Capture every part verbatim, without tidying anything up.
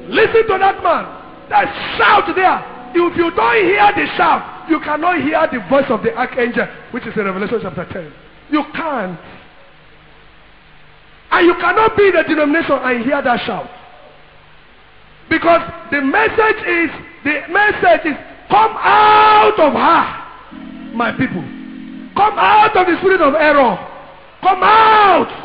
Listen to that man. That shout there. If you don't hear the shout, you cannot hear the voice of the archangel, which is in Revelation chapter ten. You can't. And you cannot be in the denomination and hear that shout. Because the message is, the message is, come out of her, my people. Come out of the spirit of error. Come out.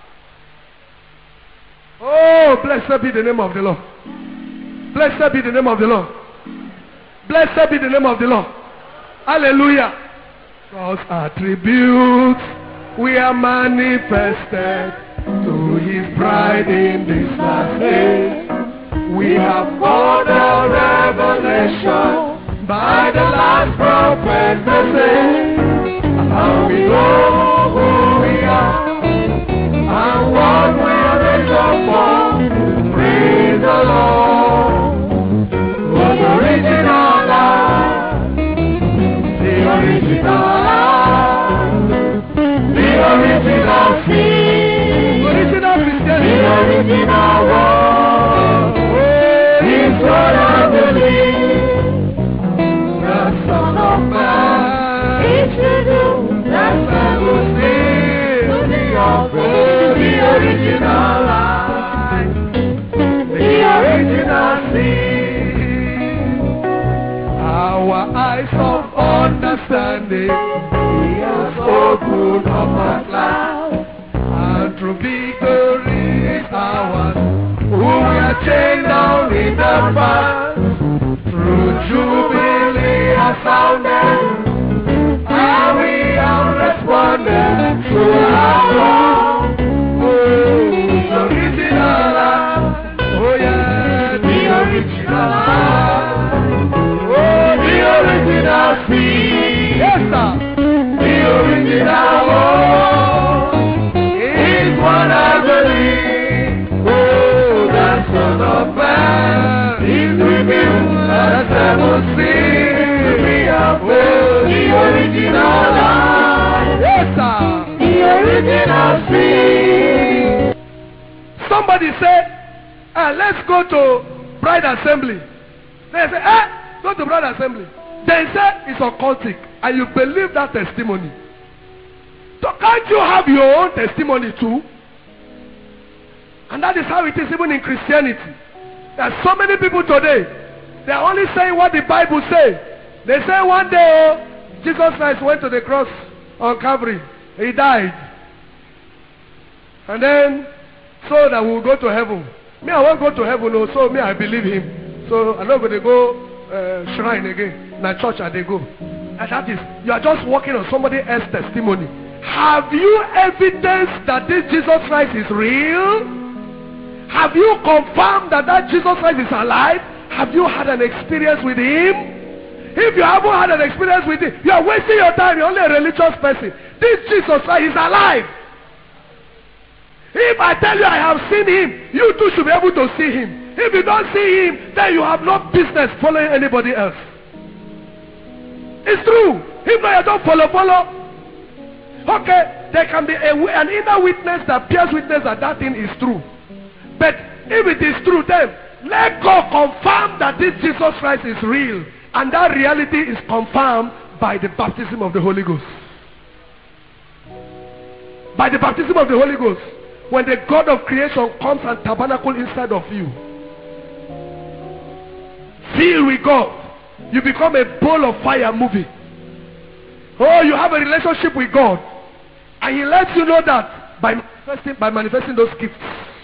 Oh, blessed be the name of the Lord. Blessed be the name of the Lord. Blessed be the name of the Lord. Hallelujah. God's attributes we are manifested to his bride in this last day. We have got a revelation by the last prophet message. And we know who we are and what we are made for. Praise the Lord. Was original life, the original life, the original seed, original Christianity, the original world. Is what I believe. The Son of Man is to do that I will see to the offer, the original life, the original seed. Our eyes of understanding he has opened up at last, and through victory is ours. Who we are chained down in the past, through jubilee has sounded, and we have responded to our Lord. Oh, the original life, oh yeah, the original life, oh, the original seed, yes sir, the original Lord, is what I believe. Son of Man is revealed as I will see to be a oh, the original life. Yes, sir. The original seed. Somebody said, ah, let's go to Bride Assembly. They say, eh, go to Bride Assembly. They say it's occultic, and you believe that testimony. So can't you have your own testimony too? And that is how it is even in Christianity. There are so many people today, they are only saying what the Bible says. They say one day, oh, Jesus Christ went to the cross on Calvary. He died. And then, so that we will go to heaven. Me, I won't go to heaven, no, so me, I believe him. So I'm not going to go uh, shrine again. My church, and they go. And that is, you are just working on somebody else's testimony. Have you evidence that this Jesus Christ is real? Have you confirmed that that Jesus Christ is alive? Have you had an experience with him? If you haven't had an experience with him, you are wasting your time. You're only a religious person. This Jesus Christ is alive. If I tell you I have seen him, you too should be able to see him. If you don't see him, then you have no business following anybody else. It's true. If not, you don't follow, follow. Okay, there can be a, an inner witness that bears witness that that thing is true. But if it is true, then let God confirm that this Jesus Christ is real. And that reality is confirmed by the baptism of the Holy Ghost. By the baptism of the Holy Ghost. When the God of creation comes and tabernacle inside of you. Filled with God. You become a ball of fire moving. Oh, you have a relationship with God. And he lets you know that by manifesting, by manifesting those gifts.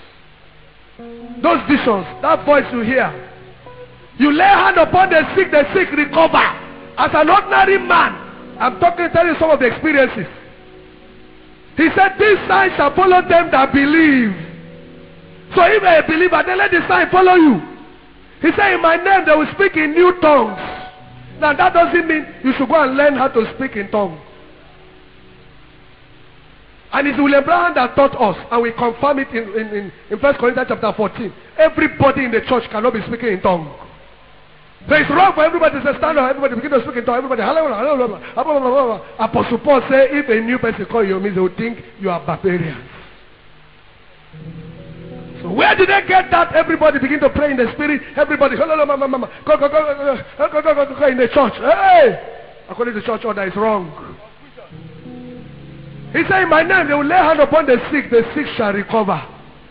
Those visions, that voice you hear. You lay hand upon the sick, the sick recover. As an ordinary man, I'm talking, telling you some of the experiences. He said, these signs shall follow them that believe. So if you're a believer, then let the sign follow you. He said, in my name they will speak in new tongues. Now that doesn't mean you should go and learn how to speak in tongues. And it's William Branham that taught us, and we confirm it in, in, in, in First Corinthians chapter fourteen. Everybody in the church cannot be speaking in tongues. So it's wrong for everybody to say, stand up, everybody begin to speak in tongues, everybody, hallelujah, hallelujah. Apostle Paul said, if a new person call you, means they will think you are barbarians. So Where did they get that? Everybody begin to pray in the spirit. Everybody, go, go, go, go, go, go, go, go, go, go in the church. Hey! According to church order, it's wrong. He said, in my name, they will lay hand upon the sick, the sick shall recover.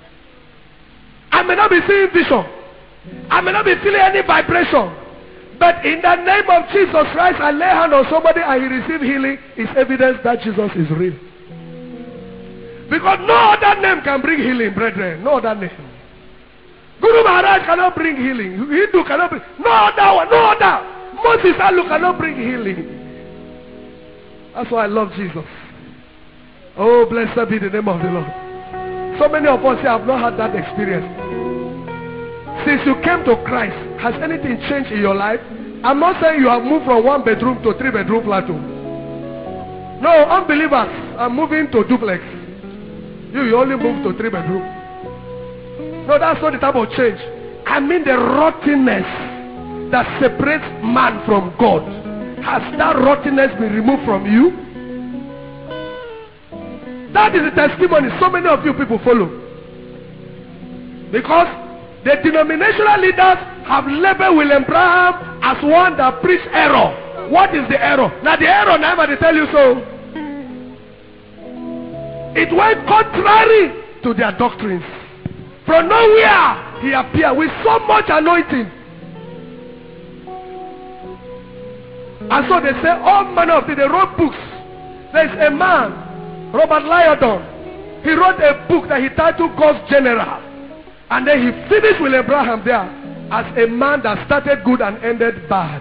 I may not be seeing vision. I may not be feeling any vibration. But in the name of Jesus Christ, I lay hand on somebody and he receive healing. It's evidence that Jesus is real. Because no other name can bring healing, brethren. No other name. Guru Maharaj cannot bring healing. Hindu cannot bring. No other one. No other. Moses Alu cannot bring healing. That's why I love Jesus. Oh, blessed be the name of the Lord. So many of us here have not had that experience. Since you came to Christ, has anything changed in your life? I'm not saying you have moved from one bedroom to three bedroom plateau. No, unbelievers are moving to duplex. You, you only move to three bedroom. No, that's not the type of change. I mean the rottenness that separates man from God. Has that rottenness been removed from you? That is the testimony so many of you people follow. Because the denominational leaders have labeled William Branham as one that preached error. What is the error? Now the error, never they tell you so. It went contrary to their doctrines. From nowhere, he appeared with so much anointing. And so they say all manner of things. They wrote books. There's a man, Robert Lyodon. He wrote a book that he titled God's General. And then he finished William Branham there as a man that started good and ended bad.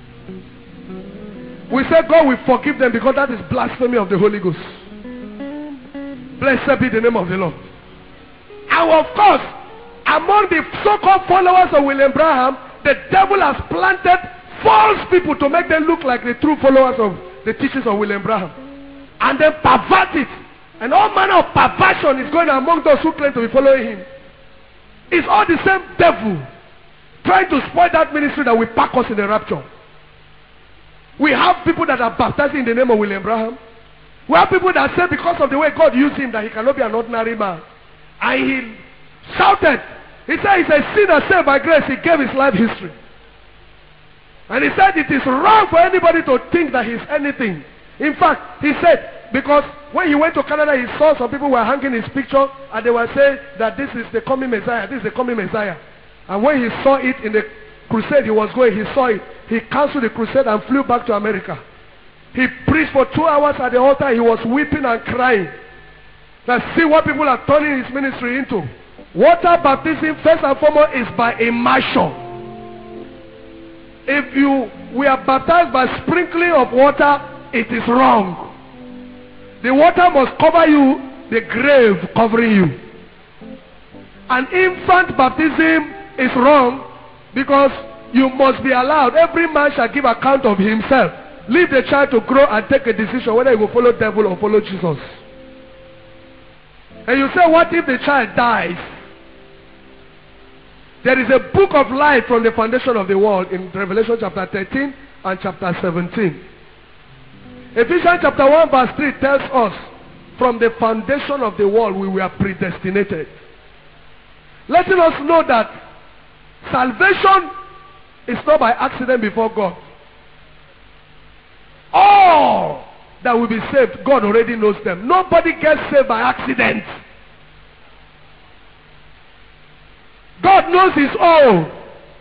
We say God will forgive them because that is blasphemy of the Holy Ghost. Blessed be the name of the Lord. And of course, among the so-called followers of William Branham, the devil has planted false people to make them look like the true followers of the teachings of William Branham. And then pervert it. And all manner of perversion is going on among those who claim to be following him. It's all the same devil trying to spoil that ministry that will pack us in the rapture. We have people that are baptized in the name of William Branham. We have people that say because of the way God used him that he cannot be an ordinary man. And he shouted. He said he's a sinner saved by grace. He gave his life history. And he said it is wrong for anybody to think that he's anything. In fact, he said, because when he went to Canada, he saw some people were hanging his picture and they were saying that this is the coming Messiah, this is the coming Messiah. And when he saw it in the crusade he was going, he saw it. He canceled the crusade and flew back to America. He preached for two hours at the altar. He was weeping and crying. Now see what people are turning his ministry into. Water baptism, first and foremost, is by immersion. If you we are baptized by sprinkling of water, it is wrong. The water must cover you, the grave covering you. An infant baptism is wrong because you must be allowed. Every man shall give account of himself. Leave the child to grow and take a decision whether he will follow devil or follow Jesus. And you say, what if the child dies? There is a book of life from the foundation of the world in Revelation chapter thirteen and chapter seventeen. Ephesians chapter one verse three tells us, from the foundation of the world we were predestinated. Letting us know that salvation is not by accident before God. All that will be saved, God already knows them. Nobody gets saved by accident. God knows his own.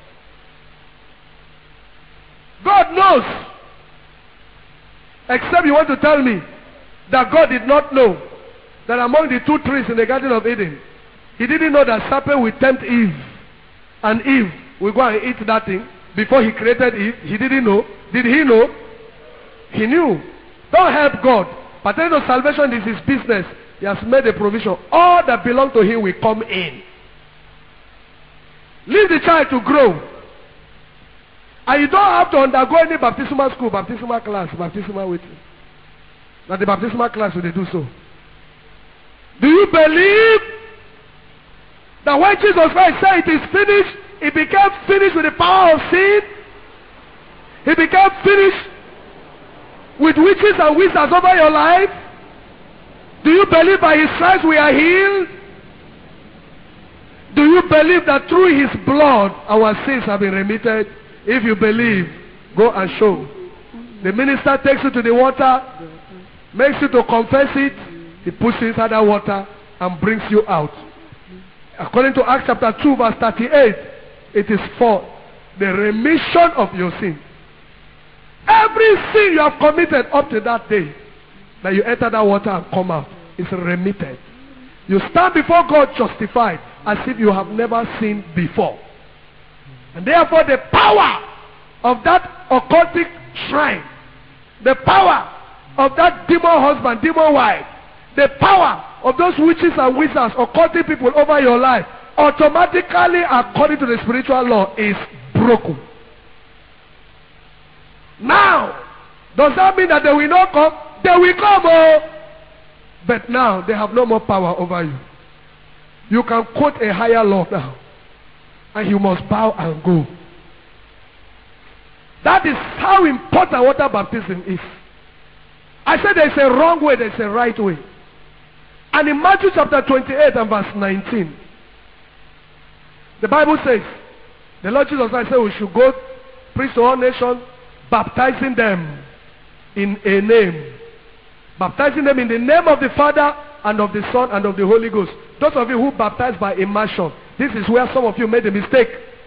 God knows. Except you want to tell me that God did not know that among the two trees in the Garden of Eden, he didn't know that serpent will tempt Eve. And Eve will go and eat that thing before he created Eve. He didn't know. Did he know? He knew. Don't help God. Pertaining to salvation is his business. He has made a provision. All that belong to him will come in. Leave the child to grow. And you don't have to undergo any baptismal school, baptismal class, baptismal waiting. That the baptismal class will they do so. Do you believe that when Jesus Christ said it is finished, it became finished with the power of sin? It became finished with witches and wizards over your life? Do you believe by his stripes we are healed? Do you believe that through his blood our sins have been remitted? If you believe, go and show. The minister takes you to the water, makes you to confess it, he puts you inside that water and brings you out. According to Acts chapter two verse thirty-eight, it is for the remission of your sin. Every sin you have committed up to that day, that you enter that water and come out, is remitted. You stand before God justified as if you have never sinned before. And therefore the power of that occultic shrine, the power of that demon husband, demon wife, the power of those witches and wizards, occultic people over your life, automatically, according to the spiritual law, is broken. Now, does that mean that they will not come? They will come, oh! But now, they have no more power over you. You can quote a higher law now, and you must bow and go. That is how important water baptism is. I said there's a wrong way, there's a right way. And in Matthew chapter twenty-eight and verse nineteen, the Bible says, the Lord Jesus Christ said we should go preach to all nations, baptizing them in a name. Baptizing them in the name of the Father and of the Son and of the Holy Ghost. Those of you who baptize by immersion, this is where some of you made a mistake.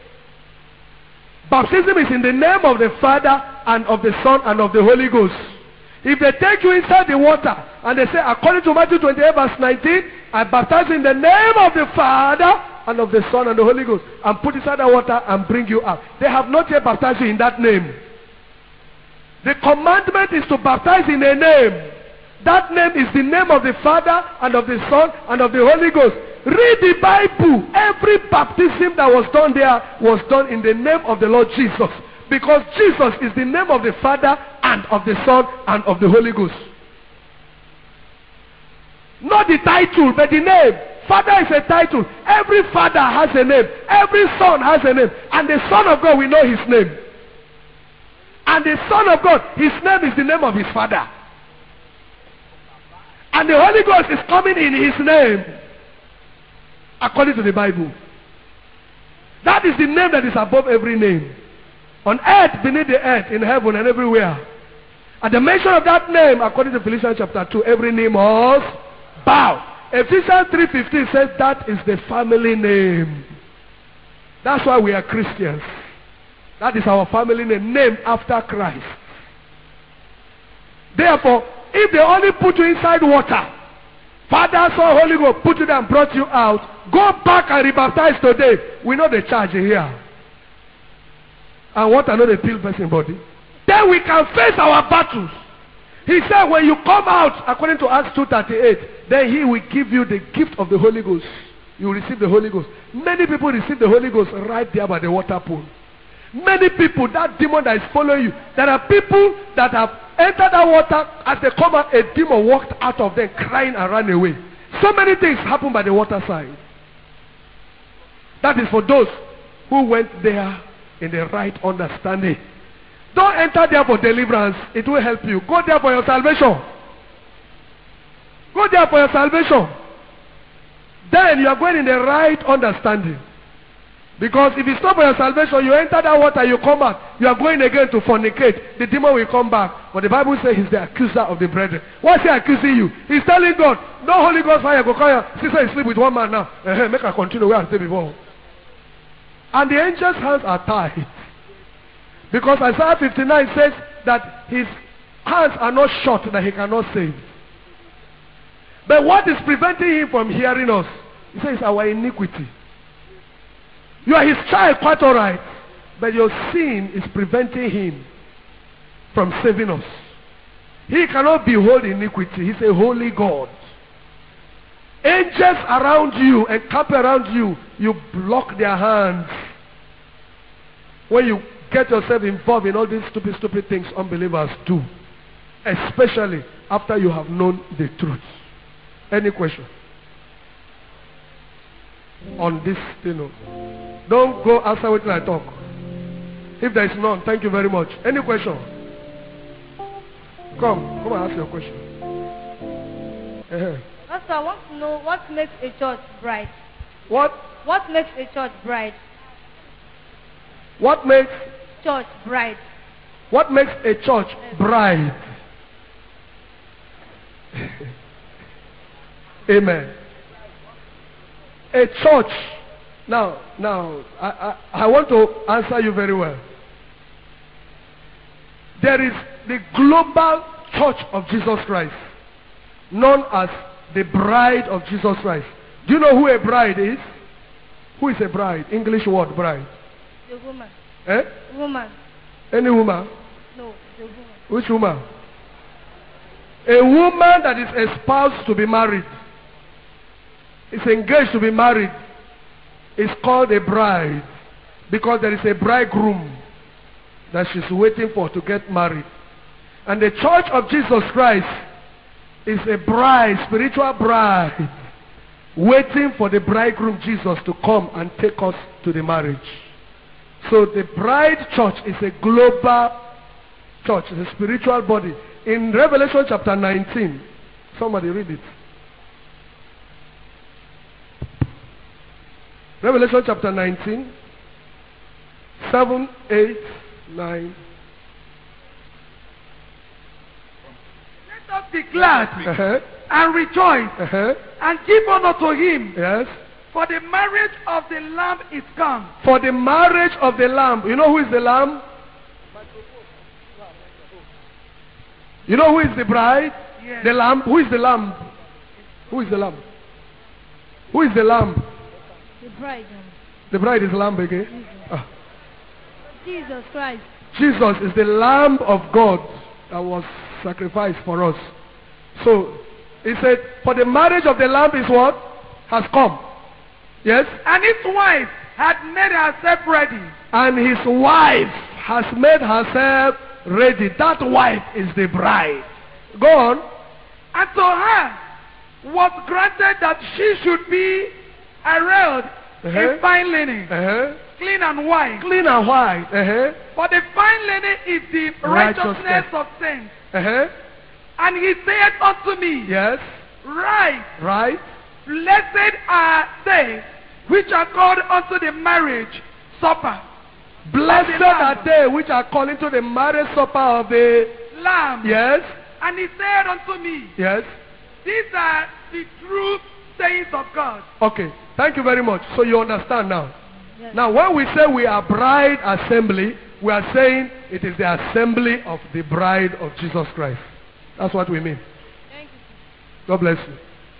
Baptism is in the name of the Father and of the Son and of the Holy Ghost. If they take you inside the water and they say, according to Matthew twenty-eight verse nineteen, I baptize in the name of the Father and of the Son and the Holy Ghost, and put inside the water and bring you out, they have not yet baptized you in that name. The commandment is to baptize in a name. That name is the name of the Father and of the Son and of the Holy Ghost. Read the Bible. Every baptism that was done there was done in the name of the Lord Jesus. Because Jesus is the name of the Father and of the Son and of the Holy Ghost. Not the title, but the name. Father is a title. Every father has a name. Every son has a name. And the Son of God, we know his name. And the Son of God, his name is the name of his Father. And the Holy Ghost is coming in his name, according to the Bible. That is the name that is above every name. On earth, beneath the earth, in heaven and everywhere. At the mention of that name, according to Philippians chapter two, every knee must bow. Ephesians three fifteen says that is the family name. That's why we are Christians. That is our family name, named after Christ. Therefore, if they only put you inside water, Father, Son, Holy Ghost, put you there and brought you out, go back and rebaptize today. We know the charge here. And water not a pill person body. Then we can face our battles. He said when you come out, according to Acts two thirty-eight, then he will give you the gift of the Holy Ghost. You will receive the Holy Ghost. Many people receive the Holy Ghost right there by the water pool. Many people, that demon that is following you, there are people that have entered that water, as they come out, a demon walked out of them crying and ran away. So many things happen by the waterside. That is for those who went there in the right understanding. Don't enter there for deliverance. It will help you. Go there for your salvation. Go there for your salvation. Then you are going in the right understanding. Because if it's not for your salvation, you enter that water, you come out, you are going again to fornicate. The demon will come back. But the Bible says he's the accuser of the brethren. What's he accusing you? He's telling God, no Holy Ghost fire, go call your sister is sleep with one man now. Uh-huh, make her continue where I stay before. And the angel's hands are tied. Because Isaiah fifty-nine says that his hands are not short that he cannot save. But what is preventing him from hearing us? He says our iniquity. You are his child, quite all right. But your sin is preventing him from saving us. He cannot behold iniquity. He's a holy God. Angels around you and camp around you, you block their hands. When you get yourself involved in all these stupid, stupid things unbelievers do. Especially after you have known the truth. Any question? On this, you know. Don't go outside wait till I talk. If there is none, thank you very much. Any question? Come, come and ask your question. Uh-huh. Also, I want to know what makes a church bright. What What makes a church bride? What makes Church bride. what makes a church bride? Amen. A church. Now, now, I, I, I want to answer you very well. There is the global church of Jesus Christ, known as the bride of Jesus Christ. Do you know who a bride is? Who is a bride? English word, bride. The woman. Eh? Woman. Any woman? No, the woman. Which woman? A woman that is espoused to be married, is engaged to be married, is called a bride, because there is a bridegroom that she's waiting for to get married. And the church of Jesus Christ is a bride, spiritual bride, waiting for the bridegroom Jesus to come and take us to the marriage. So the bride church is a global church, it's a spiritual body. In Revelation chapter nineteen, somebody read it. Revelation chapter nineteen, seven, eight, nine. Let us be glad Uh-huh. and rejoice Uh-huh. and give honor to him, Yes. for the marriage of the Lamb is come. For the marriage of the Lamb. You know who is the Lamb? You know who is the bride? Yes. The Lamb. Who is the Lamb? Who is the Lamb? Who is the Lamb? The bride. The bride is Lamb again. Ah. Jesus Christ. Jesus is the Lamb of God that was sacrificed for us. So, he said, for the marriage of the Lamb is what? Has come. Yes? And his wife had made herself ready. And his wife has made herself ready. That wife is the bride. Go on. And to her was granted that she should be arrayed Uh-huh. in fine linen, Uh-huh. clean and white. Clean and white. Uh-huh. For the fine linen is the righteousness, Righteousness. of saints. Uh-huh. And he said unto me, Yes. Right, Right. blessed are they which are called unto the marriage supper. Blessed Of the Lamb. are they which are calling to the marriage supper of the... Lamb. Yes. And he said unto me, Yes. these are the true sayings of God. Okay. Thank you very much. So you understand now. Yes. Now when we say we are bride assembly, we are saying it is the assembly of the bride of Jesus Christ. That's what we mean. Thank you. God bless you.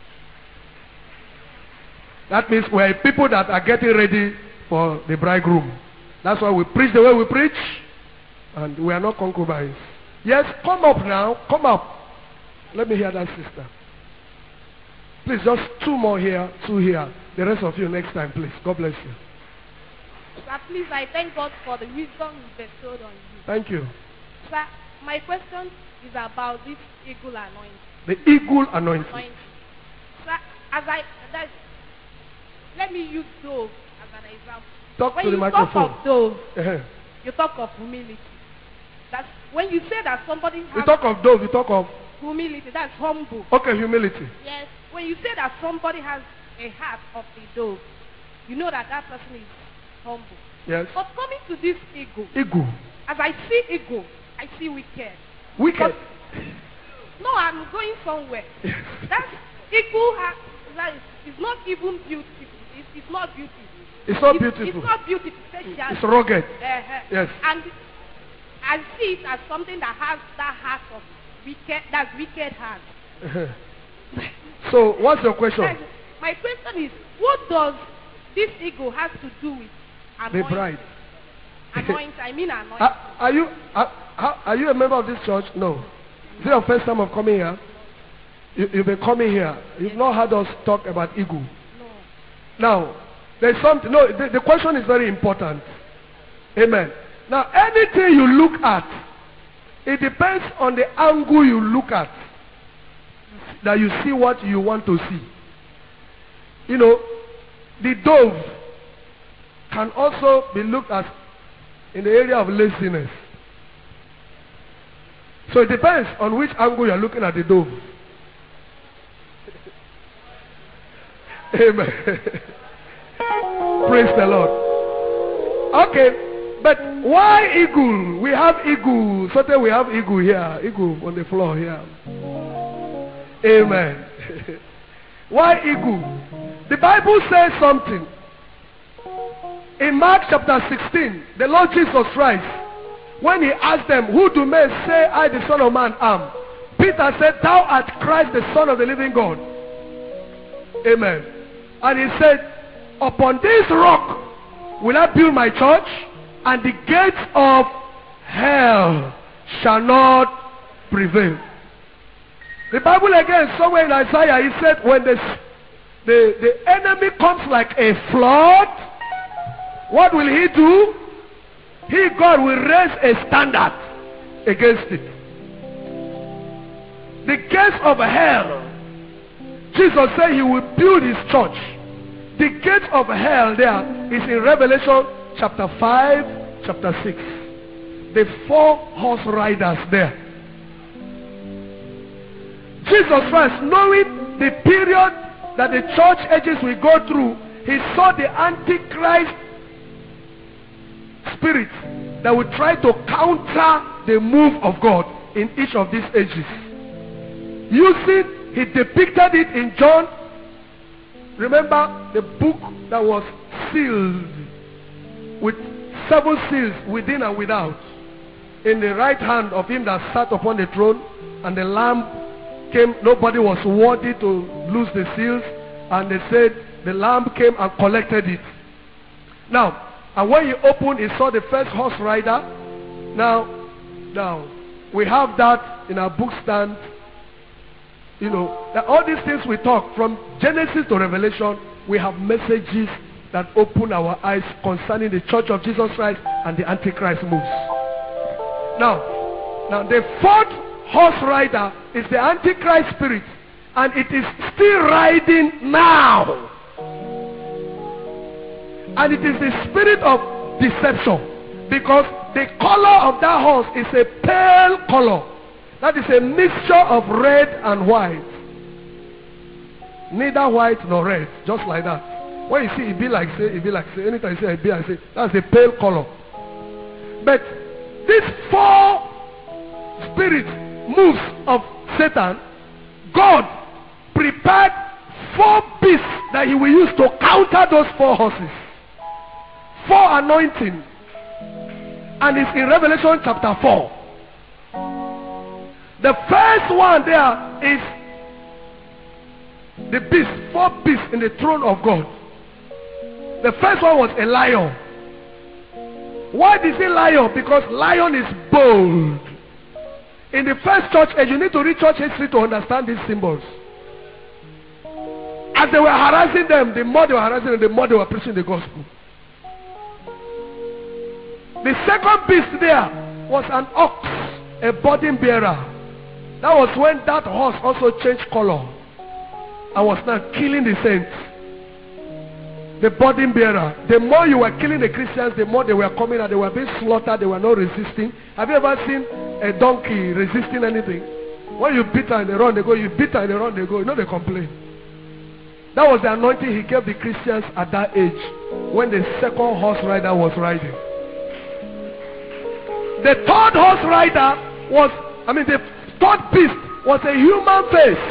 That means we are people that are getting ready for the bridegroom. That's why we preach the way we preach, and we are not concubines. Yes, come up now. Come up. Let me hear that sister. Please, just two more here, two here. The rest of you next time, please. God bless you. Sir, please, I thank God for the wisdom He bestowed on you. Thank you. Sir, my question is about this eagle anointing. The eagle anointing. anointing. Sir, as I, that, let me use dove as an example. Talk When to the you microphone. talk of dove, Uh-huh. you talk of humility. That's when you say that somebody You has talk of dove, you talk of... humility, that's humble. Okay, humility. Yes. When you say that somebody has a heart of a dove, you know that that person is humble. Yes. But coming to this eagle, Eagle. as I see eagle, I see wicked. Wicked. No, I'm going somewhere. That eagle has, that is, it's not even beautiful. It's, it's not beautiful. It's not It's, beautiful. it's not beautiful. Special. It's rugged. Uh-huh. Yes. And I see it as something that has that heart of wicked, that wicked heart. Uh-huh. So, what's your question? That's- My question is, what does this eagle have to do with The anointing? bride. Anointing, I mean anointing. Are, are you are, how, are you a member of this church? No. Is it your first time of coming here? You, you've been coming here. You've not heard us talk about eagle. No. Now, there's something. No, the, the question is very important. Amen. Now, anything you look at, it depends on the angle you look at, that you see what you want to see. You know, the dove can also be looked at in the area of laziness. So it depends on which angle you are looking at the dove. Amen. Praise the Lord. Okay, but why eagle? We have eagle. Certainly we have eagle here. Eagle on the floor here. Amen. Why eagle? The Bible says something. In Mark chapter sixteen, the Lord Jesus Christ, when he asked them, who do men say I the Son of Man am? Peter said, thou art Christ, the Son of the living God. Amen. And he said, upon this rock will I build my church, and the gates of hell shall not prevail. The Bible again, somewhere in Isaiah, he said, when the, the, the enemy comes like a flood, what will he do? He, God, will raise a standard against it. The gates of hell, Jesus said he will build his church. The gates of hell there is in Revelation chapter five, chapter six. The four horse riders there. Jesus Christ, knowing the period that the church ages will go through, he saw the Antichrist spirit that would try to counter the move of God in each of these ages. Using, he depicted it in John. Remember the book that was sealed with seven seals within and without, in the right hand of him that sat upon the throne, and the Lamb came. Nobody was worthy to lose the seals, and they said the Lamb came and collected it. Now, and when he opened, he saw the first horse rider. Now, now we have that in our book stand. You know, that all these things we talk from Genesis to Revelation, we have messages that open our eyes concerning the church of Jesus Christ and the Antichrist moves. Now, now the fourth horse rider is the Antichrist spirit, and it is still riding now. And it is the spirit of deception, because the color of that horse is a pale color. That is a mixture of red and white. Neither white nor red, just like that. When you see it be like say, it be like say, anytime you say it be like say, that's a pale color. But these four spirit moves of Satan, God prepared four beasts that he will use to counter those four horses. Four anointing. And it's in Revelation chapter four. The first one there is the beast, four beasts in the throne of God. The first one was a lion. Why did he lion? Because lion is bold. In the first church age, you need to read church history to understand these symbols. As they were harassing them, the more they were harassing them, the more they were preaching the gospel. The second beast there was an ox, a burden bearer. That was when that horse also changed color and was now killing the saints. The burden bearer. The more you were killing the Christians, the more they were coming and they were being slaughtered. They were not resisting. Have you ever seen a donkey resisting anything? When you beat her and they run, they go. You beat her and they run, they go. You know they complain. That was the anointing he gave the Christians at that age, when the second horse rider was riding. The third horse rider was, I mean, the third beast was a human face.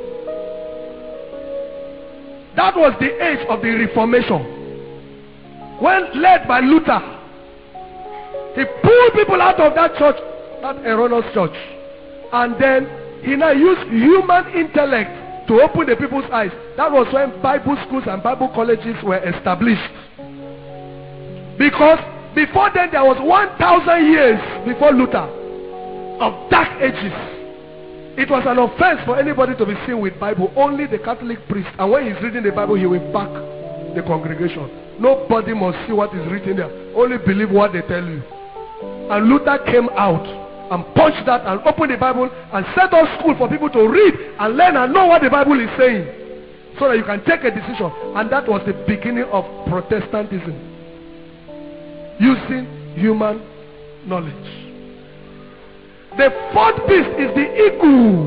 That was the age of the Reformation. When led by Luther, he pulled people out of that church, that erroneous church. And then he now used human intellect to open the people's eyes. That was when Bible schools and Bible colleges were established. Because before then there was one thousand years before Luther of dark ages. It was an offense for anybody to be seen with Bible. Only the Catholic priest. And when he's reading the Bible, he will back the congregation. Nobody must see what is written there. Only believe what they tell you. And Luther came out and punched that and opened the Bible and set up school for people to read and learn and know what the Bible is saying, so that you can take a decision. And that was the beginning of Protestantism, using human knowledge. The fourth beast is the eagle.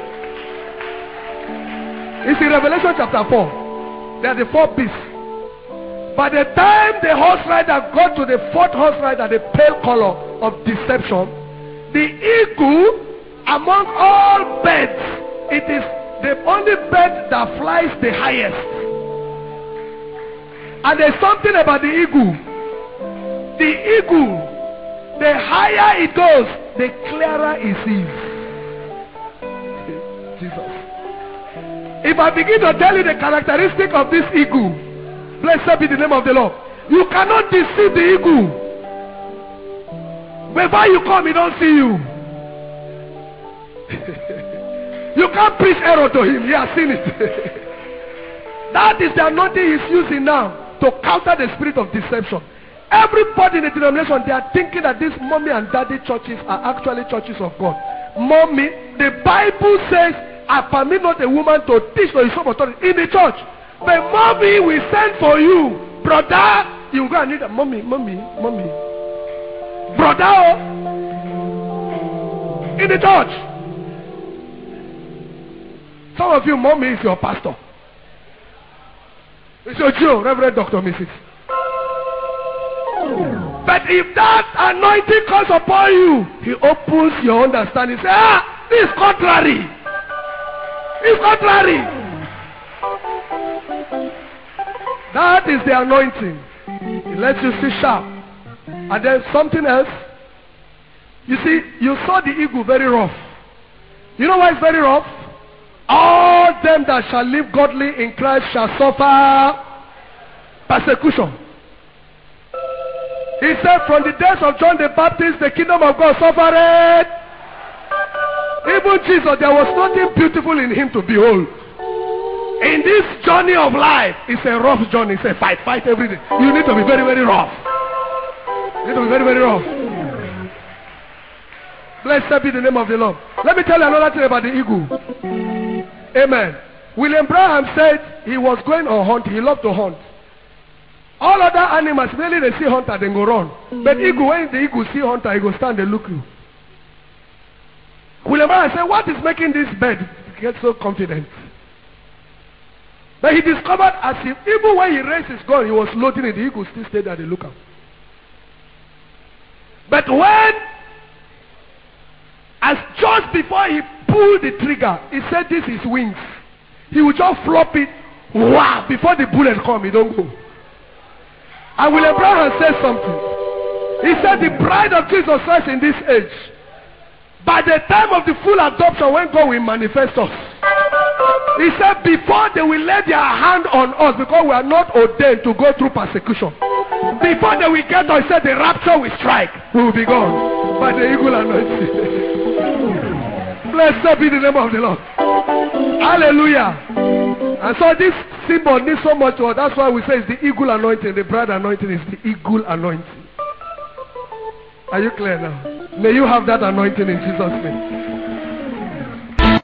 It's in Revelation chapter four. There are the four beasts. By the time the horse rider got to the fourth horse rider, the pale color of deception, the eagle among all birds, it is the only bird that flies the highest. And there's something about the eagle. The eagle, the higher it goes, the clearer it sees. Jesus. If I begin to tell you the characteristic of this eagle, blessed be the name of the Lord. You cannot deceive the eagle. Before you come, he don't see you. You can't preach error to him. He has seen it. That is the anointing he's using now to counter the spirit of deception. Everybody in the denomination, they are thinking that these mommy and daddy churches are actually churches of God. Mommy, the Bible says, I permit not a woman to teach or usurp authority in the church. But mommy will send for you. Brother, you go and need a mommy, mommy, mommy. Brother, oh, in the church. Some of you, mommy is your pastor. It's your Joe, Reverend Doctor Missus But if that anointing comes upon you, he opens your understanding. Say, ah, this is contrary. It's contrary. That is the anointing. It lets you see sharp. And then something else. You see, you saw the eagle very rough. You know why it's very rough? All them that shall live godly in Christ shall suffer persecution. He said, from the days of John the Baptist, the kingdom of God suffered. Even Jesus, there was nothing beautiful in him to behold. In this journey of life, it's a rough journey. It's a fight, fight every day. You need to be very, very rough. You need to be very, very rough. Blessed be the name of the Lord. Let me tell you another thing about the eagle. Amen. William Branham said he was going on hunt. He loved to hunt. All other animals, really they see hunter, they go run. But eagle, when the eagle see hunter, he go stand and look you. William Branham said, what is making this bird get so confident? But he discovered as if even when he raised his gun, he was loading it, the eagle still stayed at the lookout. But when, as just before he pulled the trigger, he said this is wings. He would just flop it, wow, before the bullet come, he don't go. And William Branham said something. He said the bride of Jesus Christ in this age, by the time of the full adoption, when God will manifest us, he said before they will lay their hand on us, because we are not ordained to go through persecution, before they will get us, he said the rapture will strike, we will be gone by the eagle anointing. Blessed be the name of the Lord. Hallelujah. And so this symbol needs so much word. That's why we say it's the eagle anointing. The bride anointing is the eagle anointing. Are you clear now? May you have that anointing in Jesus' name.